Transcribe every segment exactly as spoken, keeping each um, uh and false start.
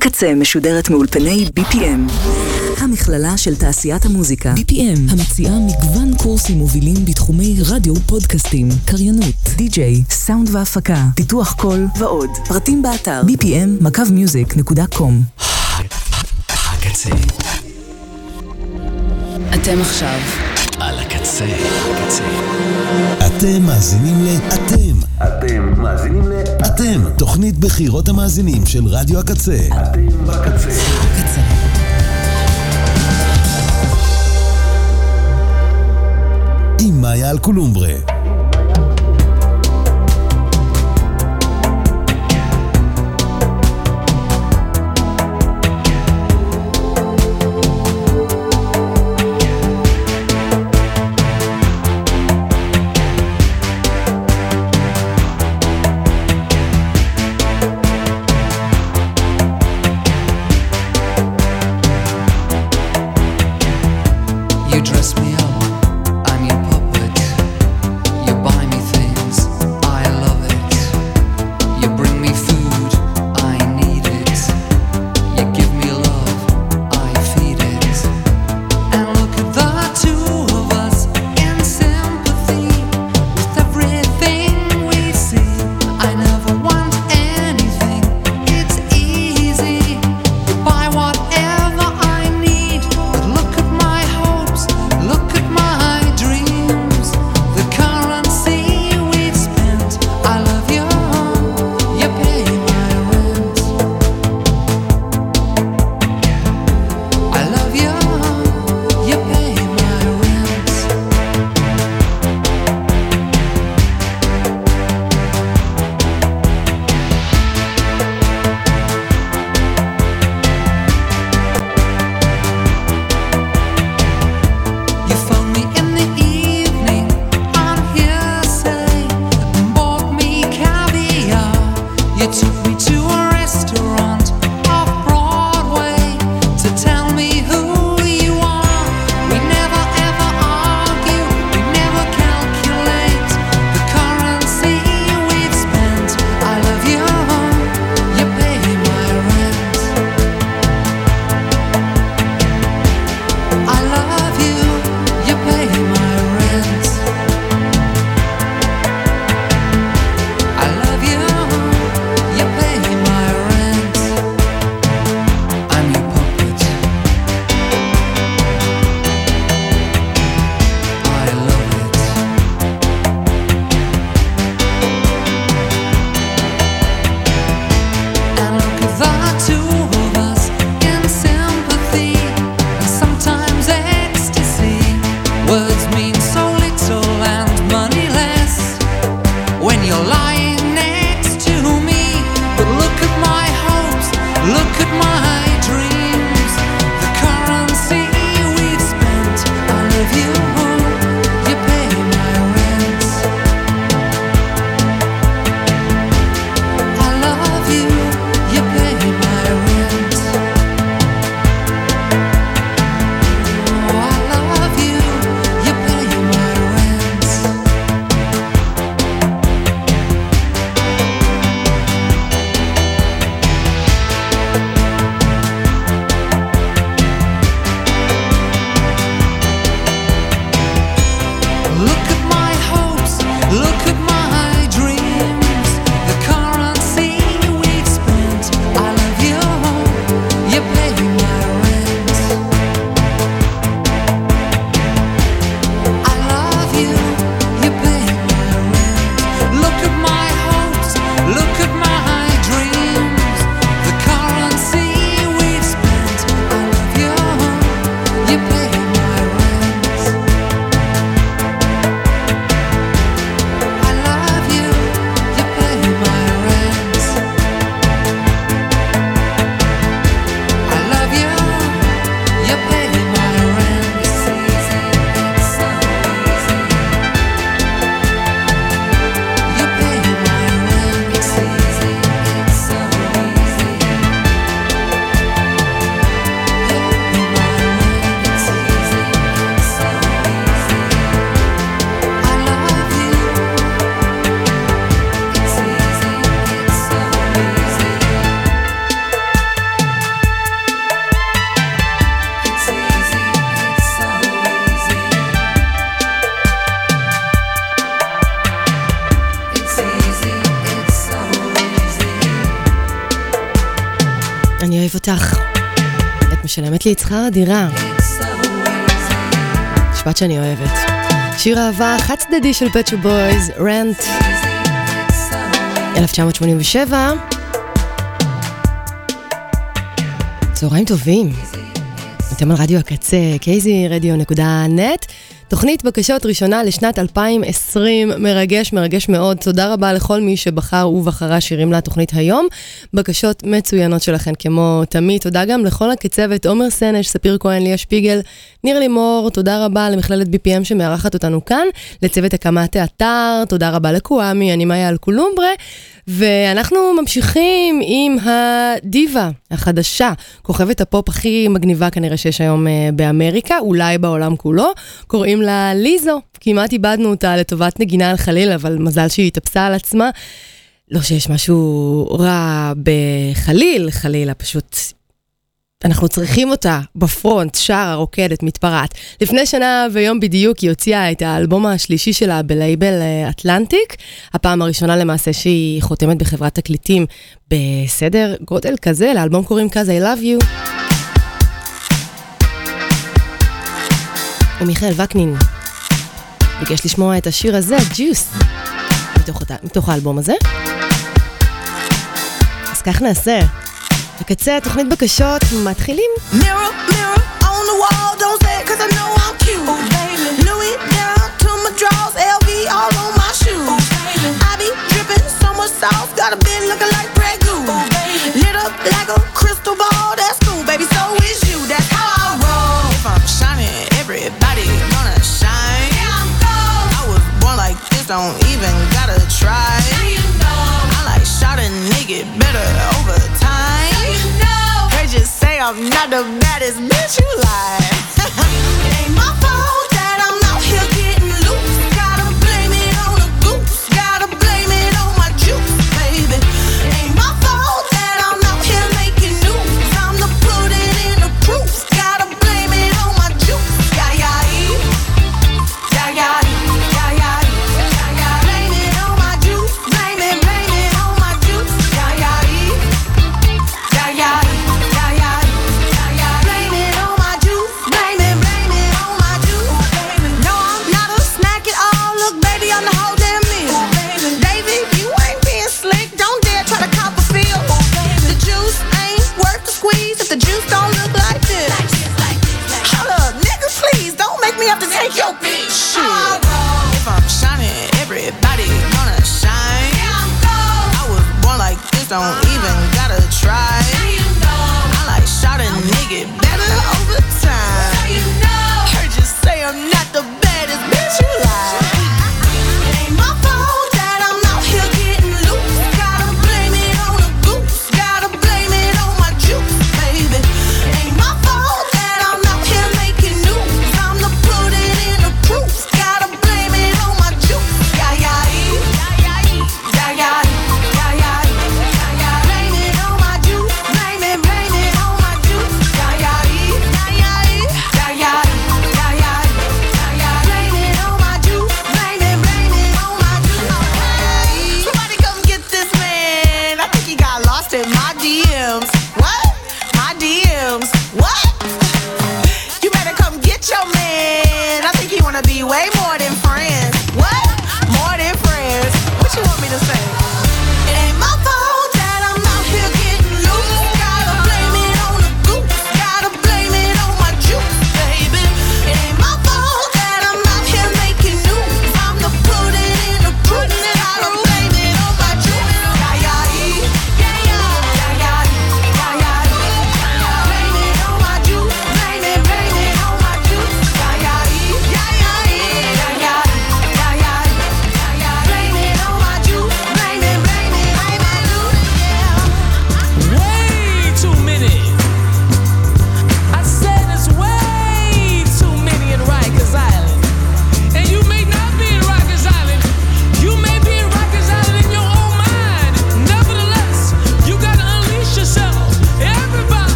הקצה משודרת מאולפני בי פי אם, המכללה של תעשיית המוזיקה. בי פי אם המציעה מגוון קורסים מובילים בתחומי רדיו, פודקאסטים, קריינות, די-ג'יי, סאונד והפקה, פיתוח קול ועוד. פרטים באתר בי פי אם מקו מיוזיק נקודה קום. הקצה. אתם עכשיו על הקצה, הקצה. אתם מאזינים ל... אתם. אתם מאזינים ל... אתם. תוכנית בחירות המאזינים של רדיו הקצה. אתם בקצה. הקצה. עם מאיה אלקולומברה. Yep. אני אוהב אותך. את משלמת לי את שכר הדירה. משפט שאני אוהבת. שיר אהבה חד צדדי של פט שופ בויז, רנט. אלף תשע מאות שמונים ושבע. צהריים טובים. אתם על רדיו הקצה, קייזי רדיו נקודה נט. תוכנית בקשות ראשונה לשנת אלפיים עשרים, מרגש, מרגש מאוד. תודה רבה לכל מי שבחר ובחרה שירים לתוכנית היום. בקשות מצוינות שלכם כמו תמיד. תודה גם לכל הקצוות, עומר סנש, ספיר כהן, ליה שפיגל, ניר לימור. תודה רבה למכללת בי פי אם שמארחת אותנו כאן. לצוות הקמת האתר, תודה רבה לקואמי, אני מאיה על קולומברה. ואנחנו ממשיכים עם הדיבה החדשה, כוכבת הפופ הכי מגניבה כנראה שיש היום באמריקה, אולי בעולם כולו. קוראים לה ליזו, כמעט איבדנו אותה לטובת נגינה על חליל, אבל מזל שהיא התאפסה על עצמה. לא שיש משהו רע בחליל, חלילה, פשוט אנחנו צריכים אותה בפרונט, שרה, רוקדת, מתפרעת. לפני שנה ויום בדיוק היא הוציאה את האלבום השלישי שלה בלייבל אטלנטיק, הפעם הראשונה למעשה שהיא חותמת בחברת תקליטים בסדר גודל כזה, לאלבום קוראים כזה I Love You. ומיכאל וקנין ביקש לשמוע את השיר הזה, Juice, מתוך, אותה, מתוך האלבום הזה. אז כך נעשה. בקצה תוכנית בקשות מתחילים. Mirror, mirror on the wall, don't say it cause I know I'm cute. Oh, baby. Louis down to my drawers, L V all on my shoes. Oh, baby. I be dripping so much sauce, got a bit looking like Grey Goose. Oh, baby. Lit up like a crystal ball, that's cool, baby, so is you, that's how I roll. If I'm shining, everybody gonna shine. Yeah, I'm gold. I was born like this, don't even gotta try. Now you know. I like shot a nigga better over time. Just say I'm not the baddest bitch you like. It ain't my fault that I'm out here getting loose. Gotta blame it on the goose. Gotta blame it on my juice, baby. It ain't my fault that I'm out here making news. I'm the put it in the proof. Gotta blame it on my juice. Yeah, yeah, yeah, yeah, yeah, yeah, yeah. Blame it on my juice. Blame it, blame it on my juice. Yeah, yeah, yeah, yeah. The juice don't look like this. Hold up, nigga, please don't make me have to take your bitch. Shit. If I'm shining, everybody gonna shine. I was born like this, don't even gotta try. I like shot a nigga better over time. Heard you say I'm not the baddest bitch you like. It ain't my fault that I'm out here getting loose. Gotta blame it on the goose. Gotta blame it on my juice. Ain't my fault that I'm out here making news. I'm the put it in the proof. Gotta blame it on my juice. Yeah, yeah, yeah, yeah, yeah, yeah, yeah, yeah. Blame it on my juice. Blame it, blame it on my juice. Yeah, yeah, yeah, yeah, yeah, yeah, yeah, yeah. Blame it on my juice. Blame it, blame it on my juice. Somebody come get this man. I think he got lost in my D Ms. What? My D Ms. What? You better come get your man. I think he wanna be way more than friends. What? More than friends. What you want me to say? It ain't my fault that I'm out here getting loose. Gotta blame it on the goose. Gotta blame it on my juice, baby. It ain't my fault that I'm out here making news. I'm the put it in the proof. Gotta blame it on my juice. Yeah, yeah, yeah, yeah,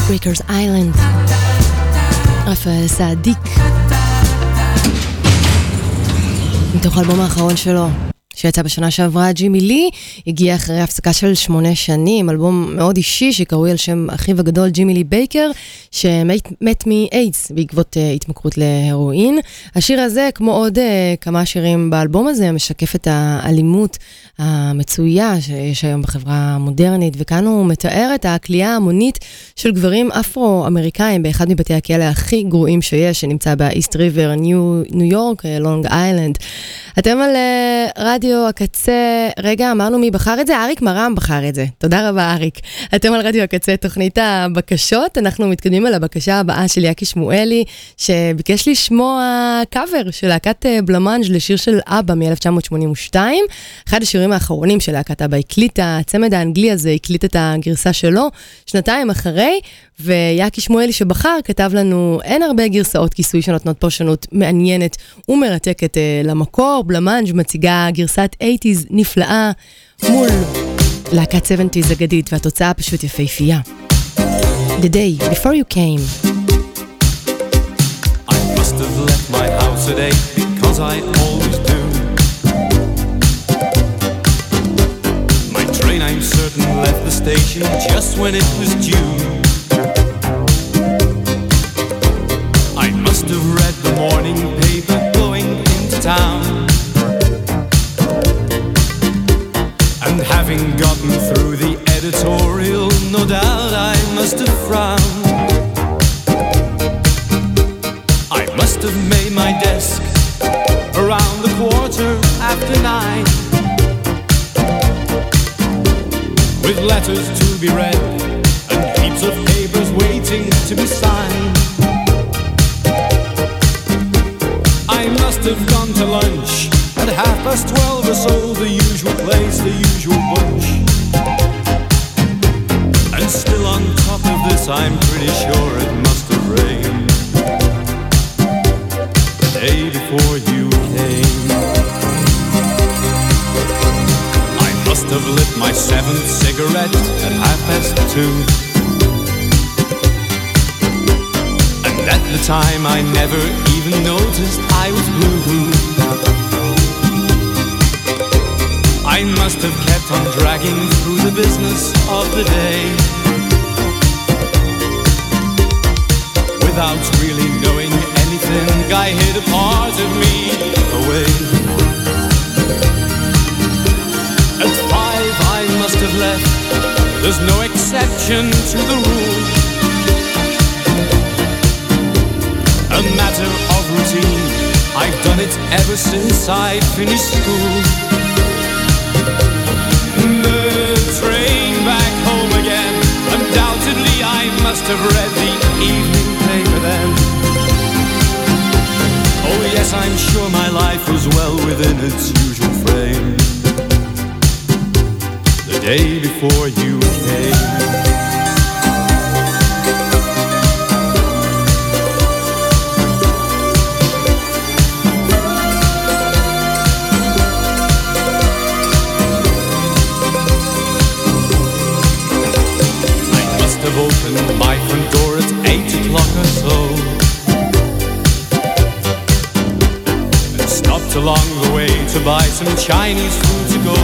Rikers Island, רפאל סעדיק, מתוך האלבום האחרון שלו שיצא בשנה שעברה. ג'ימי לי הגיע אחרי הפסקה של שמונה שנים, אלבום מאוד אישי שקרוי על שם אחיו הגדול ג'ימי לי בייקר, שמת מאיידס בעקבות uh, התמכרות להרואין. השיר הזה, כמו עוד uh, כמה שירים באלבום הזה, משקף את האלימות המצויה שיש היום בחברה המודרנית, וכאן הוא מתאר את הכלייה ההמונית של גברים אפרו-אמריקאים באחד מבתי הכלא הכי גרועים שיש, שנמצא באיסט ריבר, ניו, ניו יורק, לונג איילנד. אתם על uh, רדיו הקצה. רגע, אמרנו מי בחר את זה? אריק מרם בחר את זה. תודה רבה, אריק. אתם על רדיו הקצה, תוכנית הבקשות. אנחנו מתקדמים על הבקשה הבאה של יקי שמואלי, שביקש לשמוע קאבר של להקת בלמנג' לשיר של אבא מ-אלף תשע מאות שמונים ושתיים. אחד השירים האחרונים של להקת אבא הקליטה, הצמד האנגלי הזה הקליט את הגרסה שלו שנתיים אחרי, ויקי שמואלי שבחר כתב לנו, אין הרבה גרסאות כיסוי שנותנות פרשנות מעניינת ומרתקת למקור. בלמנג' מציגה גרסת שמונים נפלאה מול להקת שבעים אגדית, והתוצאה פשוט יפהפייה. The day before you came. I must have left my house today because I always do. My train, I'm certain, left the station just when it was due. I must have read the morning paper going into town. And having gotten through the editorial, no doubt I must have frowned. I must have made my desk around the quarter after nine, with letters to be read and heaps of papers waiting to be signed. I must have gone to lunch at half past twelve or so, the usual place, the usual bunch. And still on top of this, I'm pretty sure it must have rained the day before you came. I must have lit my seventh cigarette at half past two, and at the time I never even noticed I was blue. I must have kept on dragging through the business of the day without really knowing anything. I hid a part of me away. At five I must have left. There's no exception to the rule. A matter of routine. I've done it ever since I finished school. The train back home again. Undoubtedly I must have read the evening paper then. Oh yes, I'm sure my life was well within its usual frame the day before you came. Opened my front door at eight o'clock or so, and stopped along the way to buy some Chinese food to go.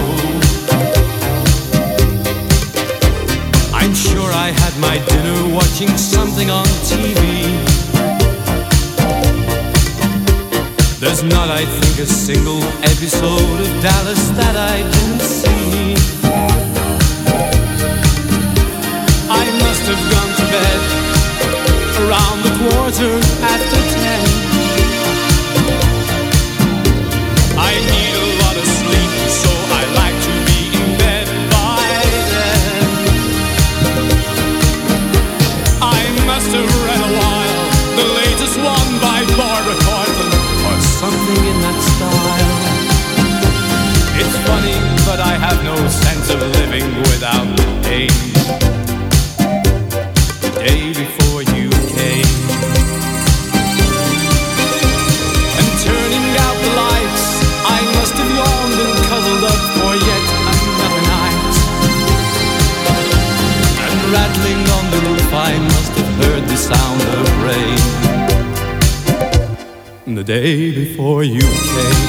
I'm sure I had my dinner watching something on T V. There's not, I think, a single episode of Dallas that I didn't see. I must have gone to bed around the quarter after ten. I need a lot of sleep, so I like to be in bed by then. I must have read a while, the latest one by Barbara Cartland, or something in that style. It's funny, but I have no sense of living without pain. Day before you came, and turning out the lights, I must have yawned and cuddled up for yet another night. And rattling on the roof, I must have the sound of rain. The day before you came.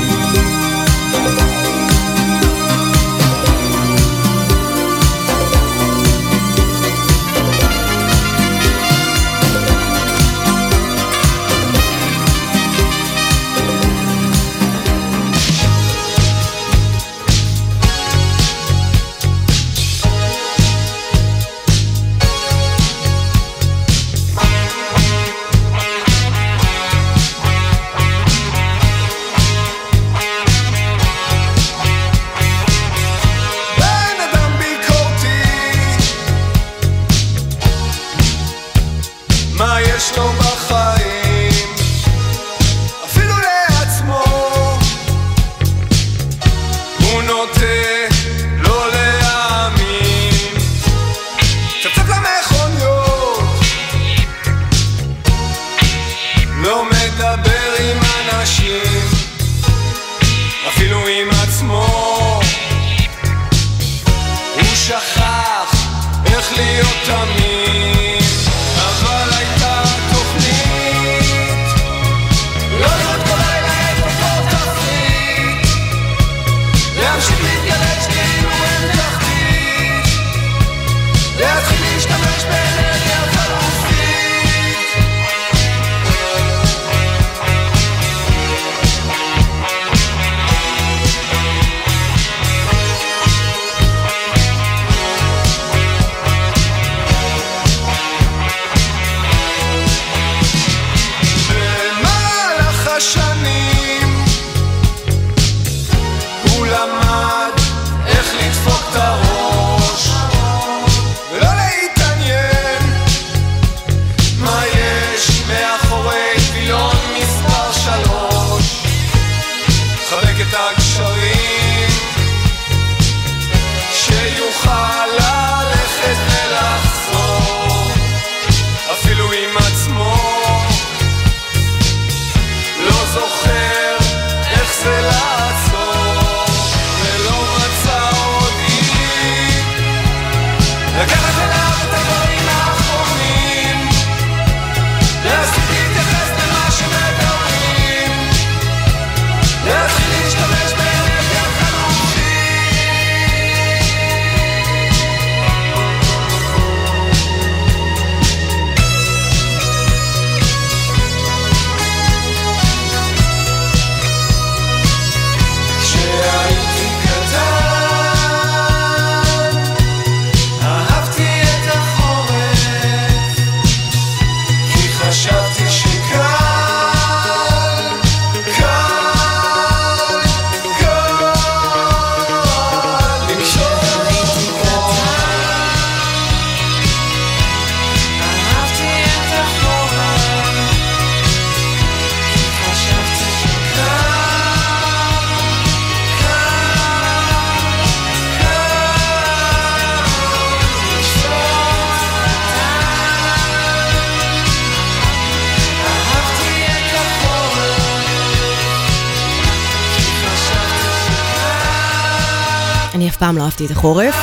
אני אף פעם לא אהבתי את החורף.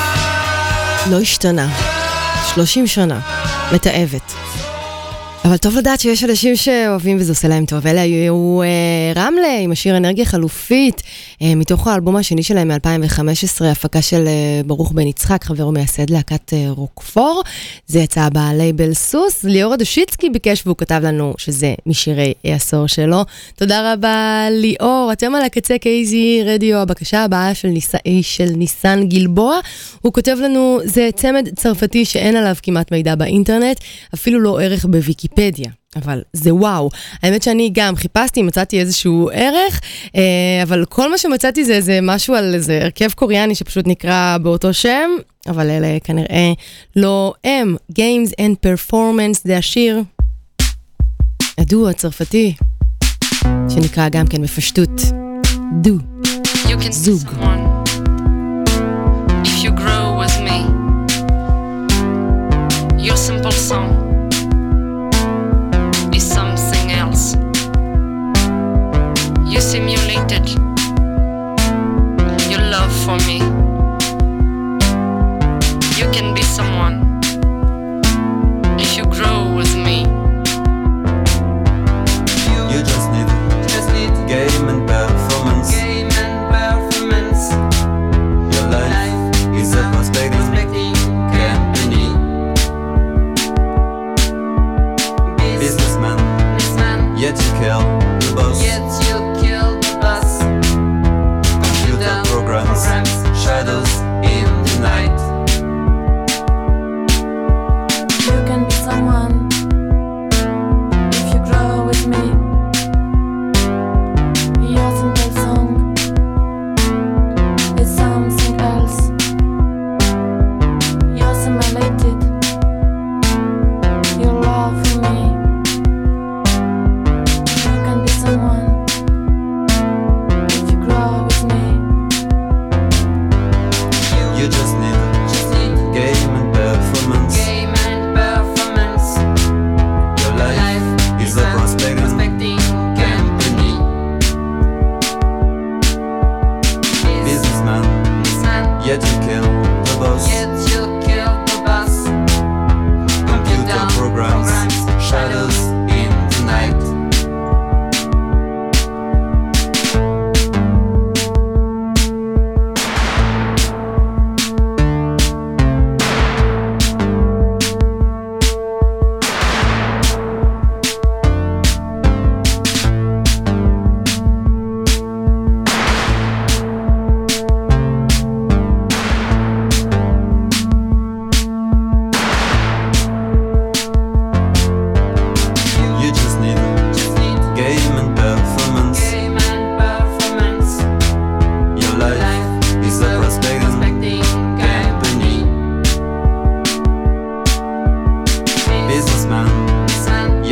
לא השתנה. שלושים שנה. מתאהבת. אבל טוב לדעת שיש אנשים שאוהבים וזה עושה להם טוב. אלה היו אה, רמלה עם השיר אנרגיה חלופית, אה, מתוך האלבום השני שלהם מ-אלפיים וחמש עשרה, הפקה של אה, ברוך בן יצחק, חבר ומייסד להקת אה, רוקפור. זה יצא בלייבל סוס. ליאור דושיצקי ביקש והוא כתב לנו שזה משירי העשור שלו. תודה רבה ליאור. אתם על הקצה קייזי רדיו. הבקשה הבאה של, ניס... של ניסן גלבוע. הוא כותב לנו, זה צמד צרפתי שאין עליו כמעט מידע באינטרנט, אפילו לא ערך בוויקיפדיה. פדיה, אבל זה וואו. האמת שאני גם חיפשתי, מצאתי איזשהו ערך, אבל כל מה שמצאתי זה, זה משהו על איזה הרכב קוריאני שפשוט נקרא באותו שם, אבל אלה כנראה לא הם. Games and Performance, זה השיר הדו הצרפתי, שנקרא גם כן בפשטות דו, זוג. If you grow with me, your simple song is something else. You simulated your love for me. You can be someone if you grow with me.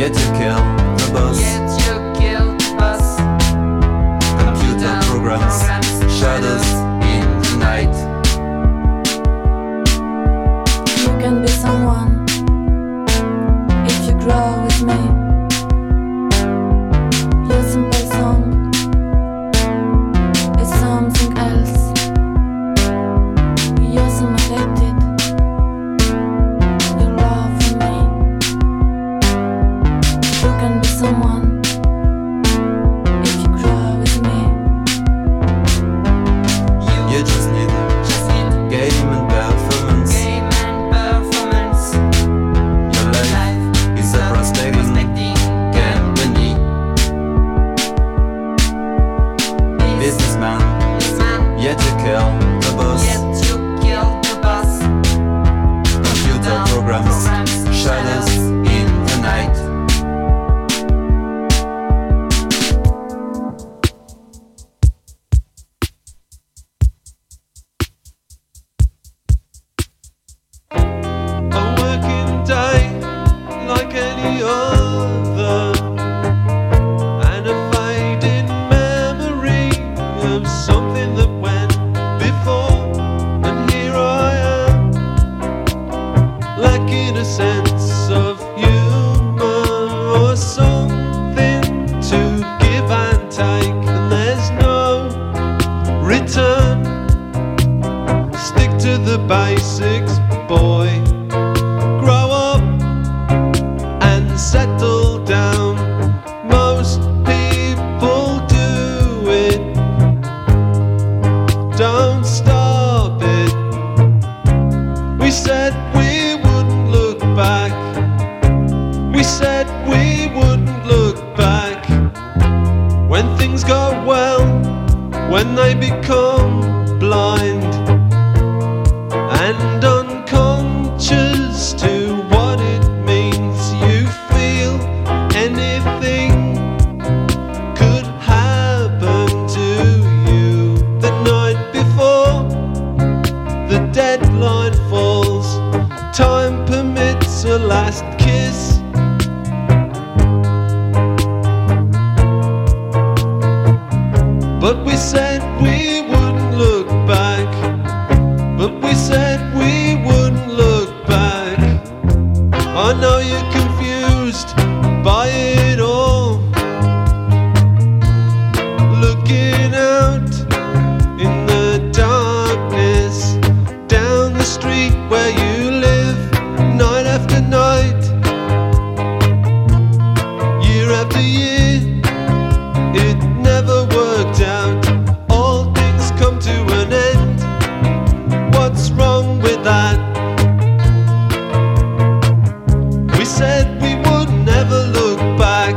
Yet you kill the bus. Yet you kill the bus. Computer programs, shadows in the night. You can be someone if you grow with me. Your simple song is something else. You're so addicted. Your love for me. You can be someone if you grow with me. You just need Just need game and performance. game and performance. Your life Life is a prospecting prospecting company. Businessman, businessman. yet you kill the boss. Yet you kill the boss. Computer programs, shadows in the night. A working day like any other, and a fading memory of something that went before. And here I am, lacking a sense of humor or something to give and take, and there's no return. Stick to the basics, boy. Grow up and settle down. Most people do it. Don't stop it. We said we wouldn't look back. We said we wouldn't look back. When things go well, when they become blind and unconscious to what it means, you feel anything could happen to you. The night before the deadline falls, time permits a last kiss. But we said we wouldn't look back. But we said we wouldn't look back. I know you're confused by it all. Looking out in the darkness, down the street where you live, night after night, year after year, it never worked out. All things come to an end. What's wrong with that? We said we would never look back.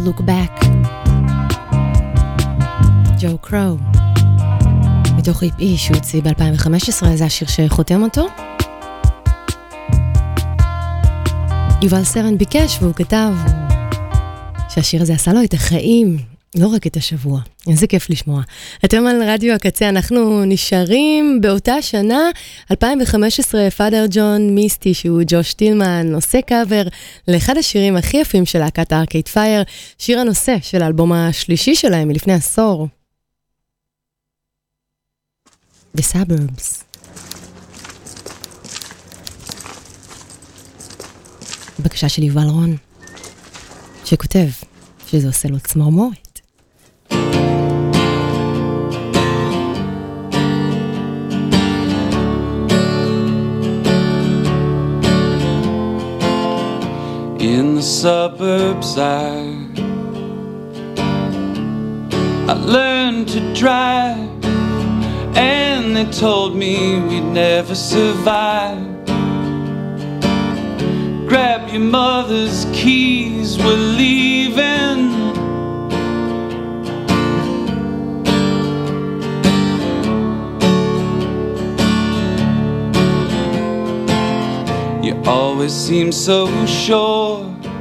Look Back. ג'ו קרו. מתוך איפ אי שהוא הוציא ב-אלפיים וחמש עשרה, זה השיר שחותם אותו. יובל סרן ביקש והוא כתב שהשיר הזה עשה לו את החיים, לא רק את השבוע. איזה כיף לשמוע. אתם על רדיו הקצה, אנחנו נשארים באותה שנה, אלפיים וחמש עשרה, פאדר ג'ון מיסטי, שהוא ג'וש טילמן, עושה קאבר לאחד השירים הכי יפים של להקת ארקייד פייר, שיר הנושא של האלבום השלישי שלהם מלפני עשור. The Suburbs. בקשה של יובל רון, שכותב שזה עושה לו צמרמורת. In the suburbs I I learned to drive, and they told me we'd never survive. Grab your mother's keys, we're leaving. You always seem so sure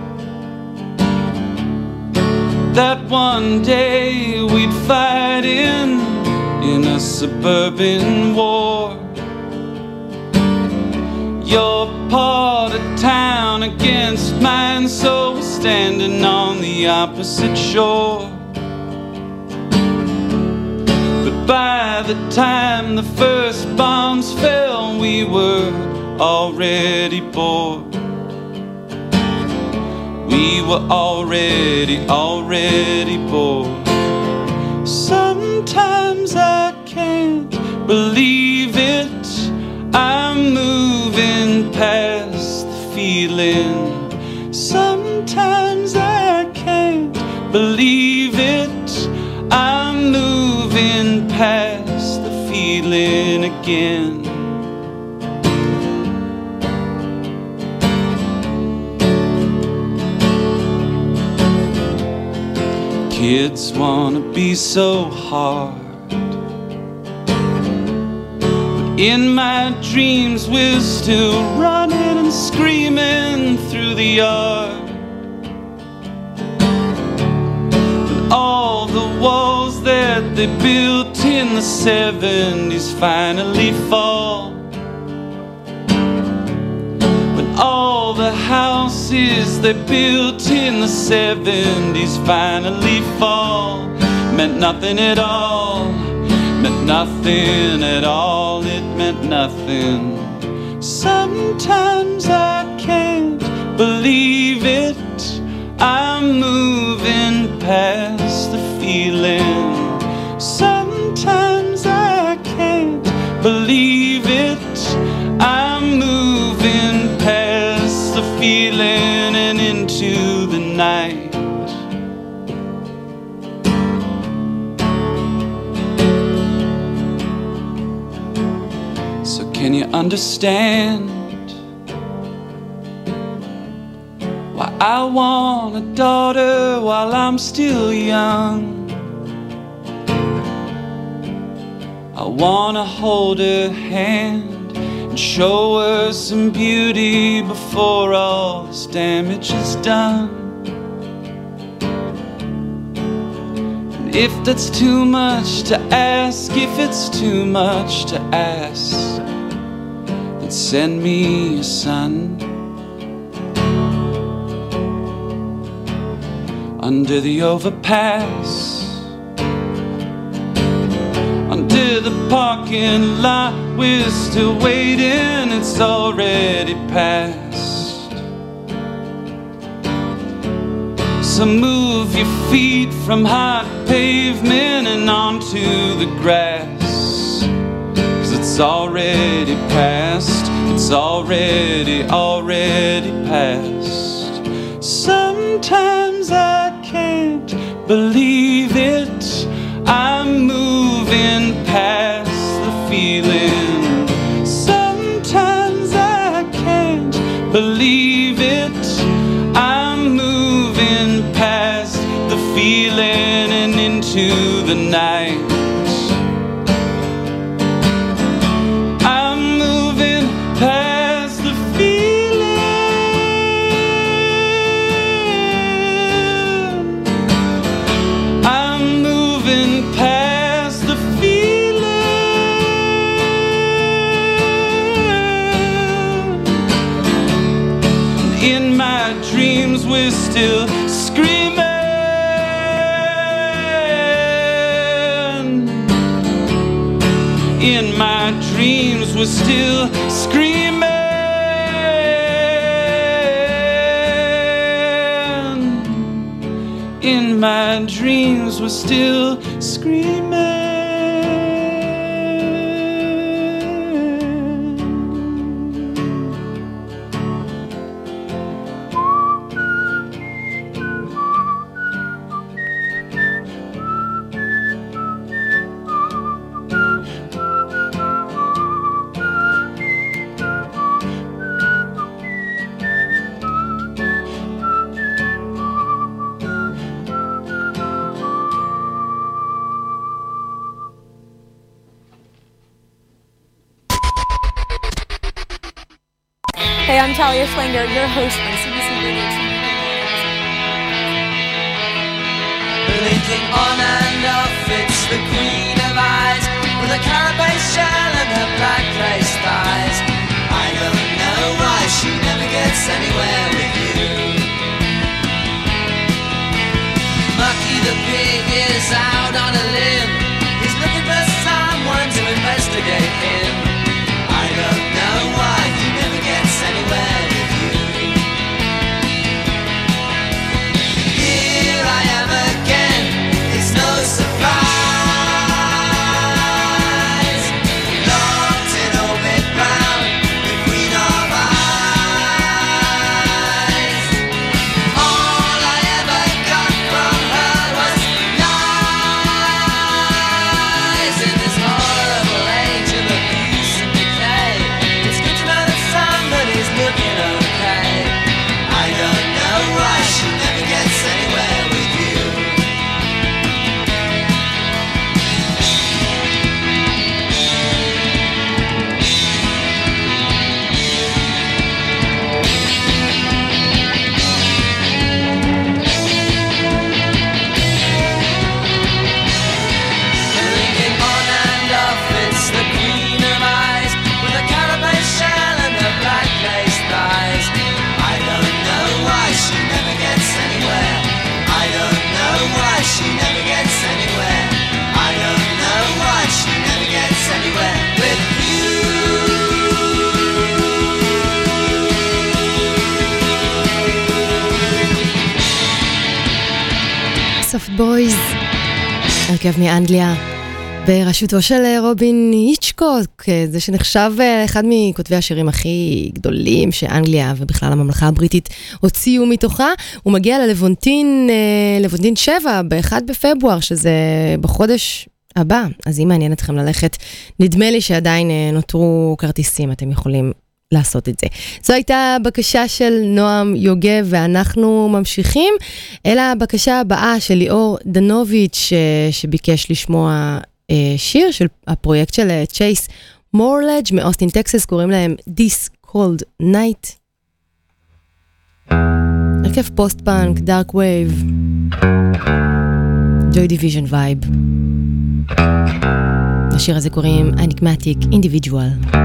that one day we'd fight in in a suburban war. Your part of town against mine, so we're standing on the opposite shore. But by the time the first bombs fell, we were already bored. We were already, already bored. Sometimes I can't believe it, I'm moving past the feeling. Sometimes I can't believe it, I'm moving past the feeling again. Kids wanna be so hard, but in my dreams we're still running and screaming through the yard. And all the walls that they built in the seventies finally fall. All the houses they built in the seventies finally fall. Meant nothing at all, meant nothing at all, it meant nothing. Sometimes I can't believe it, I'm moving past the feeling. Sometimes I can't believe it, I'm moving past the feeling and into the night. So can you understand why I want a daughter while I'm still young? I wanna hold her hand and show her some beauty before all this damage is done. And if that's too much to ask, if it's too much to ask, then send me a son. Under the overpass, under the parking lot, we're still waiting, it's already past. So move your feet from hot pavement and onto the grass, 'cause it's already past, it's already, already past. Sometimes I can't believe it, I'm moving past the feeling. Sometimes I can't believe it, I'm moving past we're still screaming. In my dreams we're still screaming. In my dreams we're still screaming. Hey, I'm Talia Schlanger, your host on C B C Radio two. Blinking on and off, it's the queen of eyes, with a carapace shell and her black lace thighs. I don't know why she never gets anywhere with you. Mucky the pig is out on a limb. He's looking for someone to investigate him. I don't know why he never gets anywhere with you. Here I am again, it's no surprise. Locked in orbit round the queen of eyes. All I ever got from her was lies. In this horrible age of abuse and decay, it's good to know that somebody's looking okay. I don't know why she never gets anywhere with you. Blinking on and off, it's the queen of eyes, with a carapace shell and her black lace thighs. I don't know why she never gets anywhere. I don't know why she never gets anywhere. I don't know why she never gets anywhere with you. סופט בויז, הרכב מאנגליה, בראשותו של רובין היצ'קוק, זה שנחשב אחד מכותבי השירים הכי גדולים שאנגליה ובכלל הממלכה הבריטית הוציאו מתוכה. הוא מגיע ללוונטין, לוונטין שבע, ב-אחד בפברואר, שזה בחודש הבא. אז אם מעניין אתכם ללכת, נדמה לי שעדיין נותרו כרטיסים, אתם יכולים לעשות את זה. זו הייתה בקשה של נועם יוגב, ואנחנו ממשיכים אל הבקשה הבאה של ליאור דנוביץ' שביקש לשמוע שיר של הפרויקט של צ'ייס מורלג' מאוסטין טקסס, קוראים להם This Cold Night. הרכב פוסט פאנק, דארק וייב, ג'וי דיוויז'ן וייב. השיר הזה קוראים Enigmatic Individual.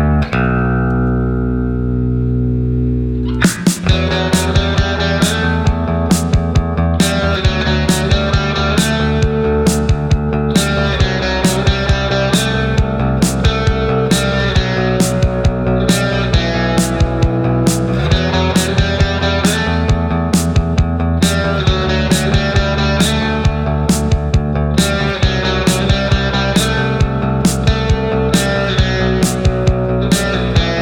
Thank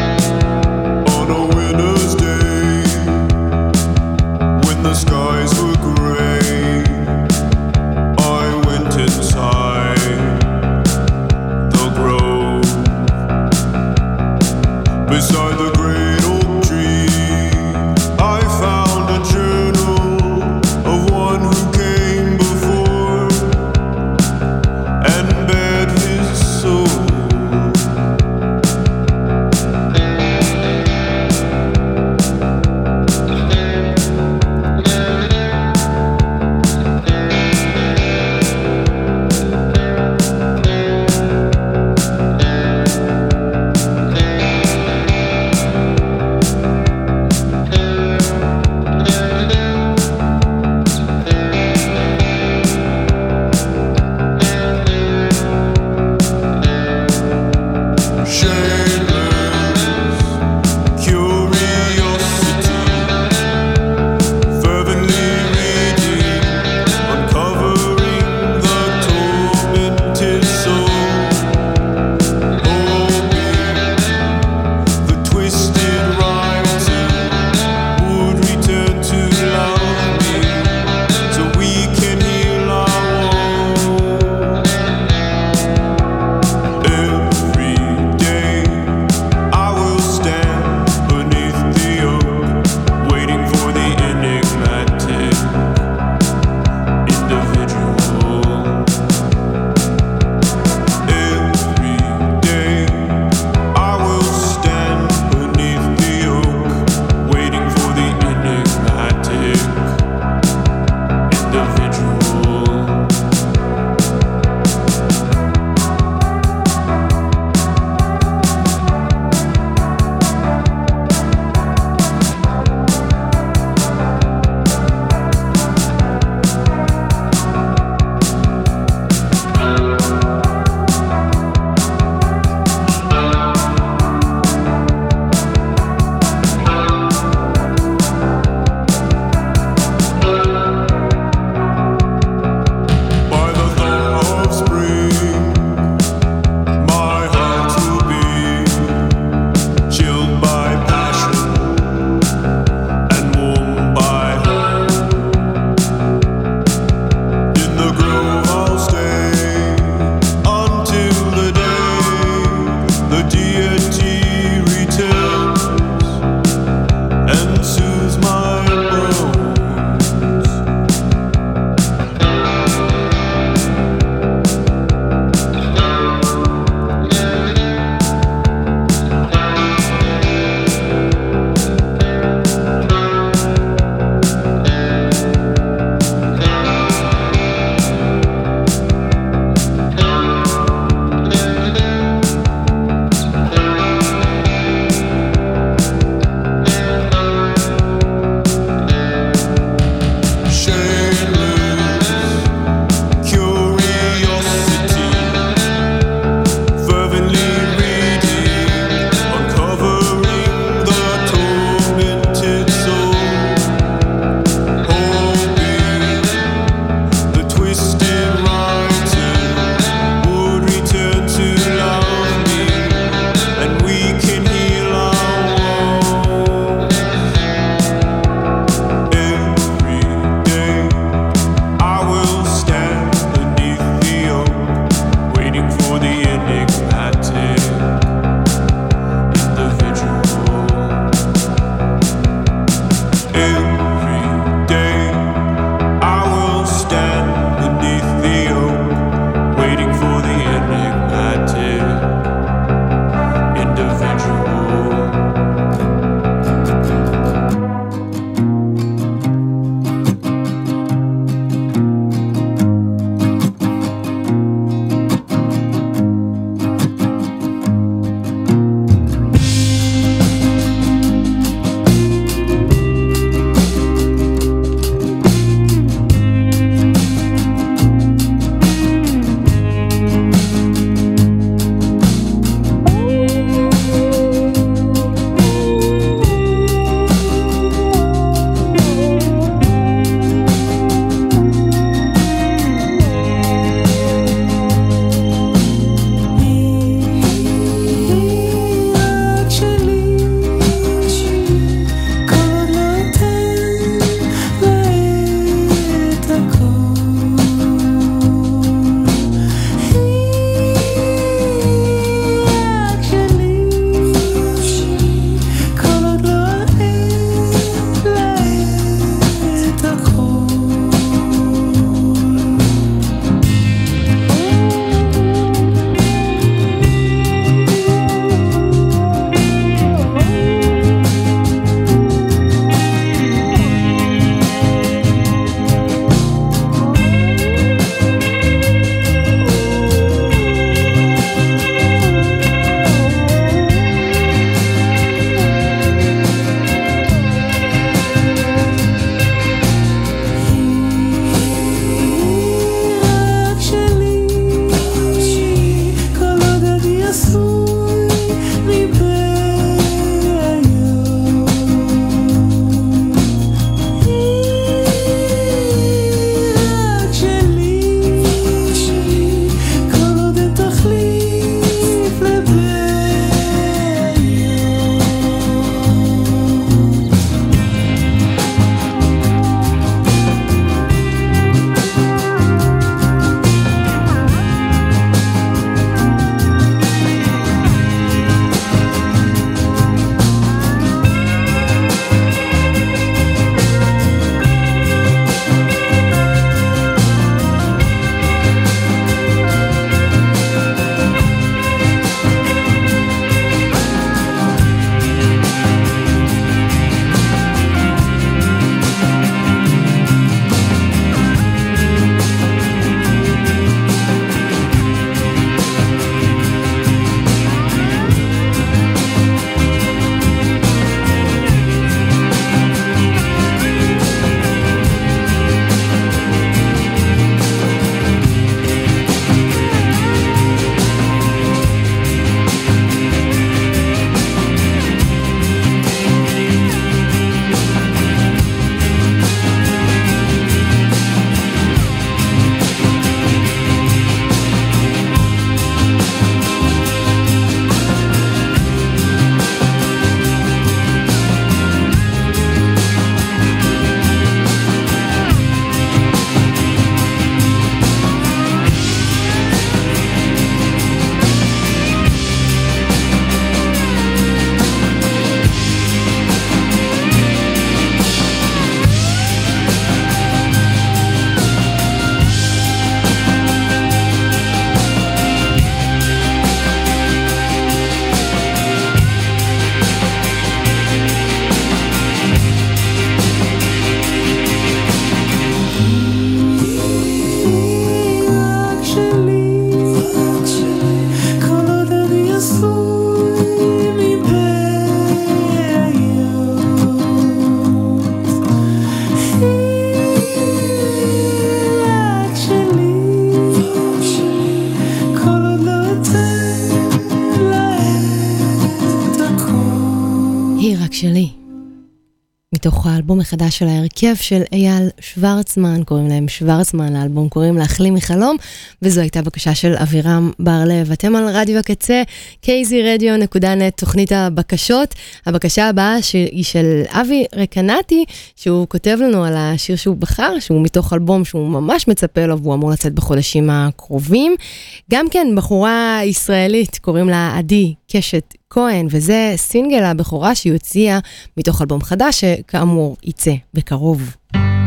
שלי. מתוך האלבום החדש של ההרכב של אייל שוורצמן, קוראים להם שוורצמן, לאלבום קוראים להחלים מחלום, וזו הייתה בקשה של אבירם בר-לב. אתם על רדיו הקצה, קי זי רדיו נקודה נט, תוכנית הבקשות. הבקשה הבאה היא של אבי רקנתי, שהוא כותב לנו על השיר שהוא בחר, שהוא מתוך אלבום שהוא ממש מצפה לו, והוא אמור לצאת בחודשים הקרובים. גם כן, בחורה ישראלית, קוראים לה עדי קשת כהן, וזה סינגל הבכורה שהיא הוציאה מתוך אלבום חדש, שכאמור יצא בקרוב.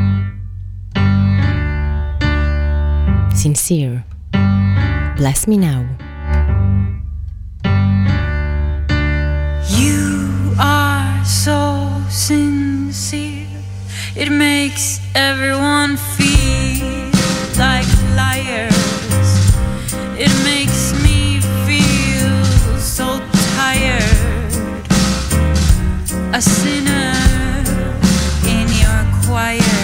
Sincere, Bless Me Now. You are so sincere, it makes everyone feel like liars. It makes me feel so tired, a sinner in your choir.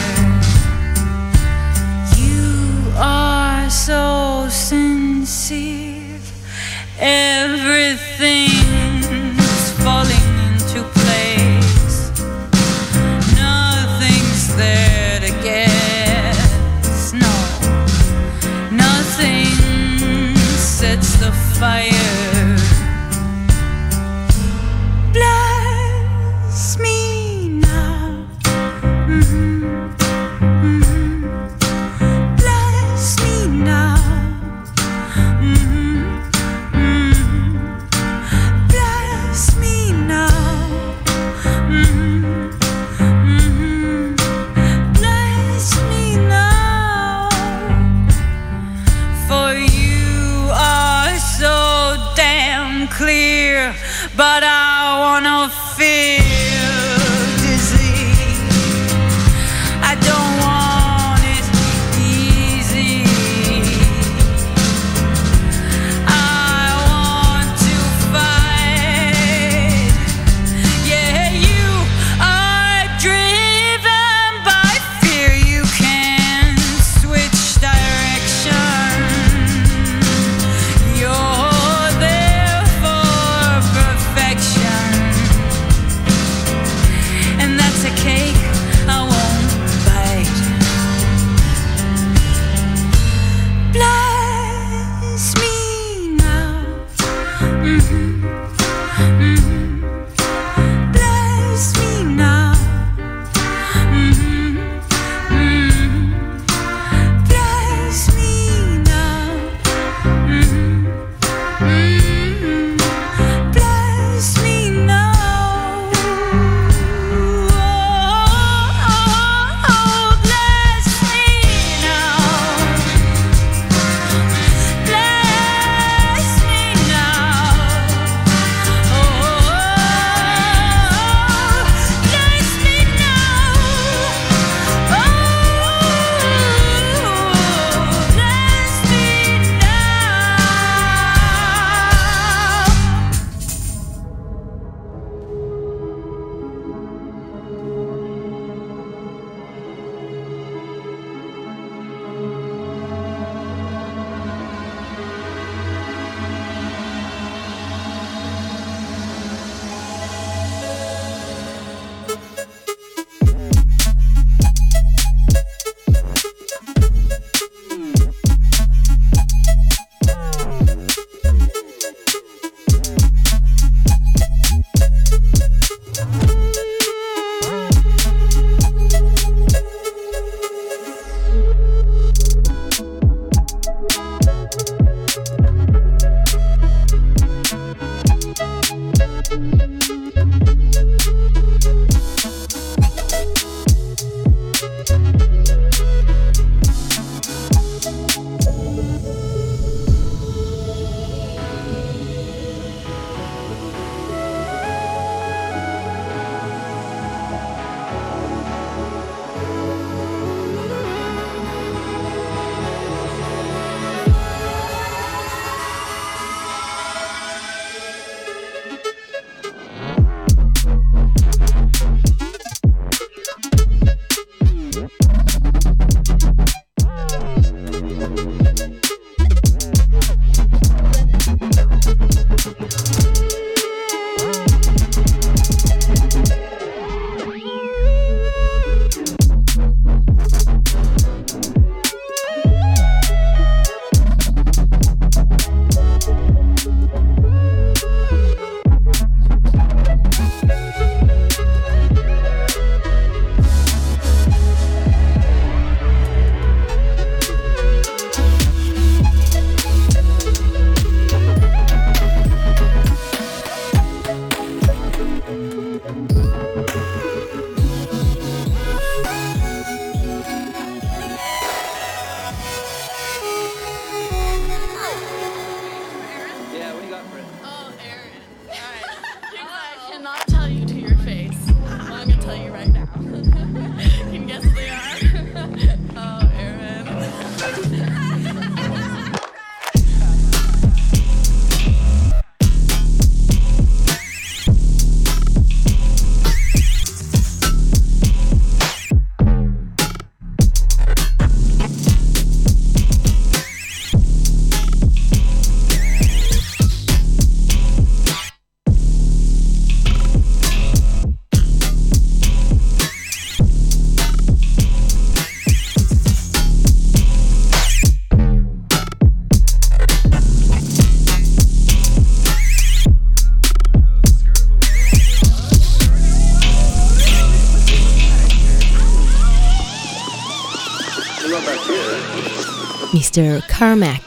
You are so sincere, everything's falling into place. Nothing's there to guess, no, nothing sets the fire. Bless me now. Mm-hmm. Mm-hmm. Bless me now. Mm-hmm. Mm-hmm. Bless me now. Mm-hmm. Mm-hmm. Bless me now. For you are so damn clear, but I wanna feel dizzy. I don't want it easy. I want to fight. Yeah, you are driven by fear. You can switch direction. You're there for perfection, and that's a cake I won't bite. Bless me now. Mm-hmm. Mm-hmm. Bless me now. Mm-hmm. Mm-hmm. Bless me now. Mm-hmm. Mm-hmm. Bless me now. Oh, oh, oh, bless me now. Bless me now. Oh, Aaron. All right. I cannot tell you to your face. Well, I'm gonna tell you right now. Can you guess what they are? Oh, Aaron. מיסטר קרמק,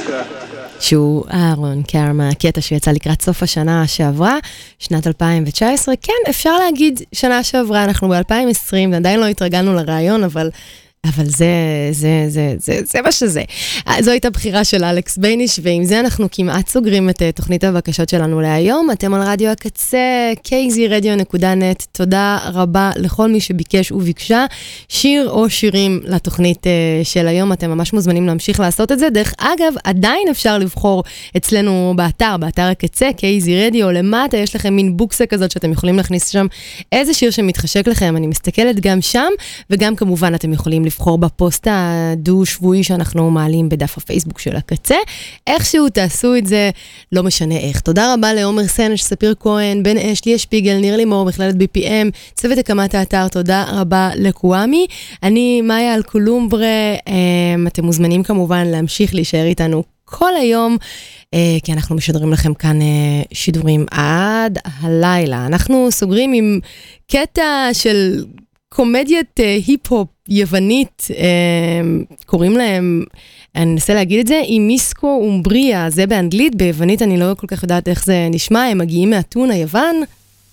שהוא אהרון קרמק, קטע שיצא לקראת סוף השנה שעברה, שנת אלפיים תשע עשרה. כן, אפשר להגיד שנה שעברה, אנחנו ב-אלפיים עשרים, עדיין לא התרגלנו לרעיון, אבל... אבל זה, זה, זה, זה, זה מה שזה. זו הייתה בחירה של אלכס בייניש, ועם זה אנחנו כמעט סוגרים את תוכנית הבקשות שלנו להיום. אתם על רדיו הקצה, קי זי רדיו נקודה נט. תודה רבה לכל מי שביקש וביקשה שיר או שירים לתוכנית של היום. אתם ממש מוזמנים להמשיך לעשות את זה. דרך אגב, עדיין אפשר לבחור אצלנו באתר, באתר הקצה, קי זי רדיו, למטה יש לכם מין בוקסה כזאת שאתם יכולים להכניס שם איזה שיר שמתחשק לכם. אני מסתכלת גם שם, וגם כמובן אתם יכולים לבחור בפוסט הדו-שבועי שאנחנו מעלים בדף הפייסבוק של הקצה. איכשהו תעשו את זה, לא משנה איך. תודה רבה לעומר סנש, ספיר כהן, בן אש, ליה שפיגל, ניר לימור, מכללת בי פי אם, צוות הקמת האתר, תודה רבה לקוואמי. אני מאיה אלקולומברה, אתם מוזמנים כמובן להמשיך להישאר איתנו כל היום, כי אנחנו משדרים לכם כאן שידורים עד הלילה. אנחנו סוגרים עם קטע של קומדיית היפ-הופ יוונית, קוראים להם, אני אנסה להגיד את זה, אימיסקו אומבריה, זה באנגלית, ביוונית אני לא כל כך יודעת איך זה נשמע, הם מגיעים מאתון היוון.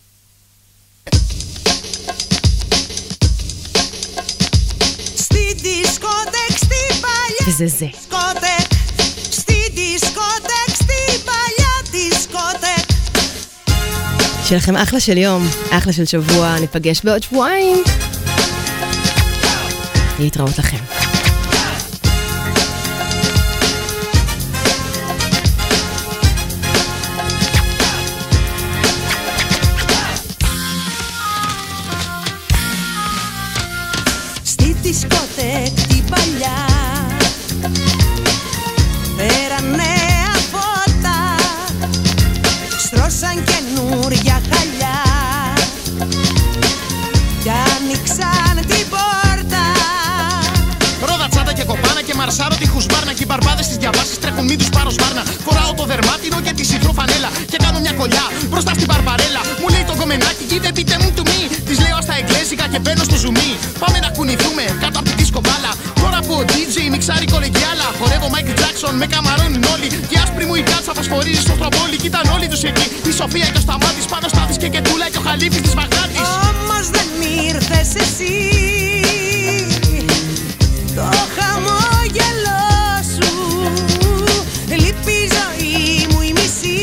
וזה זה. שיהיה לכם אחלה של יום, אחלה של שבוע, ניפגש בעוד שבועיים. להתראות לכם. Στη δισκοτέκ την παλιά πέρα νέα φώτα στρώσαν καινούρια χαλιά κι άνοιξαν την πόρτα. Ρόδα τσάντα και κοπάνα και μαρσάρω τη χουσμπάρνα και οι μπαρμπάδες στις διαβάσεις τρέχουν μη τους πάρω σπάρνα. Φοράω το δερμάτινο και τη σιτρό φανέλα και κάνω μια κολλιά μπροστά στην μπαρμπαρέλα. Μου λέει το κομμενάκι give πείτε μου του μη. Της λέω στα εγγλέζικα και μπαίνω στο ζουμί. Πάμε να κουνηθούμε κάτω από τη δίσκο μπάλα. Τώρα που ο ντι τζέι μιξάρει κολεγιάλα. Χορεύω Michael Jackson με καμαρώνουν όλοι. Και άσπρη μου η κάτσα φωσφορίζει στο στροπόλι. Κι ήταν όλοι τους εκεί. Η Σοφία και ο Σταμάτης πάνω στα της και κετούλα και ο Χαλίφης της Βαγδάτης. Όμως δεν ήρθες εσύ. Το χαμόγελό σου λείπει η ζωή μου η μισή.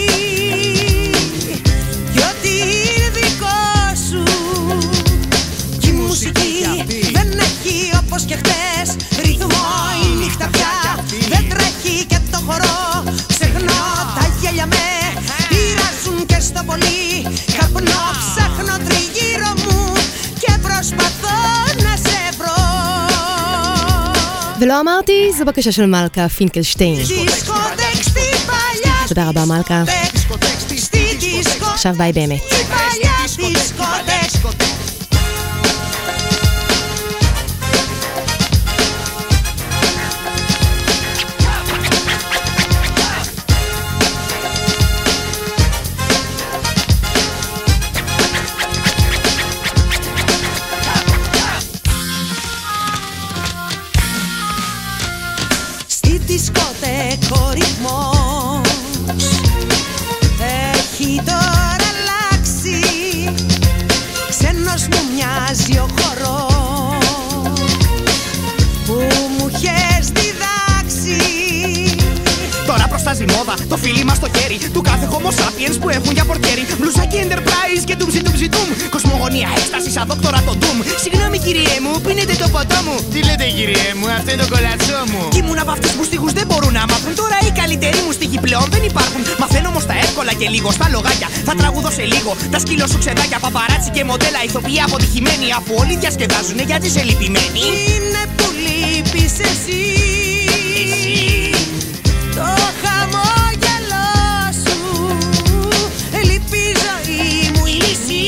Κι ό,τι είναι δικό σου κι η μουσική δεν έχει όπως και χτες ρυθμό η νύχτα πια δεν τρέχει και το χορό ξεχνώ τα γέλια με πειράζουν και στο πολύ καπνό ψάχνω τριγύρω μου και προσπαθώ να σε βρω. ולא אמרתי, זו בקשה של מלכה פינקלשטיין. תודה רבה מלכה. עכשיו ביי באמת. Δισκοτέκο ρυθμός έχει τώρα αλλάξει. φίλι μας στο χέρι του κάθε homo sapiens που έχουν για πορτιέρι. Μπλουζάκι Enterprise και ντουμ ντουμ ντουμ. Κοσμογονία, έκσταση σαν δόκτορα το ντουμ. Συγγνώμη κυριέ μου, πίνετε το ποτό μου. Τι λέτε κυριέ μου, αυτό είναι το κολατσό μου. Κι ήμουν από αυτούς που στίχους δεν μπορούν να μάθουν. Τώρα οι καλύτεροι μου στίχοι πλέον δεν υπάρχουν. Μαθαίνω όμως τα εύκολα και λίγο στα λογάκια. Θα τραγουδώ σε λίγο τα σκύλο σου ξεδάκια. Παπαράτσι και μοντέλα, ηθοποιοί αποτυχημένοι. Αφού όλοι διασκεδάζουνε γιατί είσαι λυπημένοι. Είναι που λείπεις εσύ, εσύ. Το χαμόγελό σου λείπει η ζωή μου η λύση.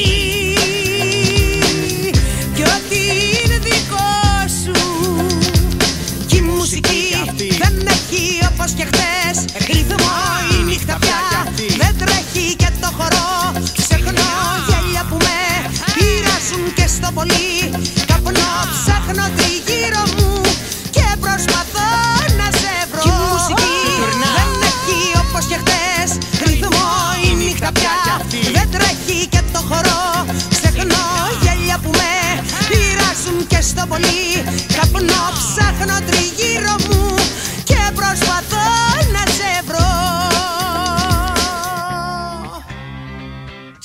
Κι ό,τι είναι δικό σου κι η μουσική δεν έχει όπως και χτες ρυθμό. Η νύχτα πια δεν τρέχει και το χορό. Ξεχνώ γέλια που με πειράζουν και στο πολύ. Καπνό ψάχνω τριγύρω μου και προσπαθώ να σε βρω. Κι η μουσική δεν έχει όπως και χτες ρυθμό. Η νύχτα πια δεν τρέχει και το χορό. Ξεχνώ γέλια που με πειράζουν και στο πολύ.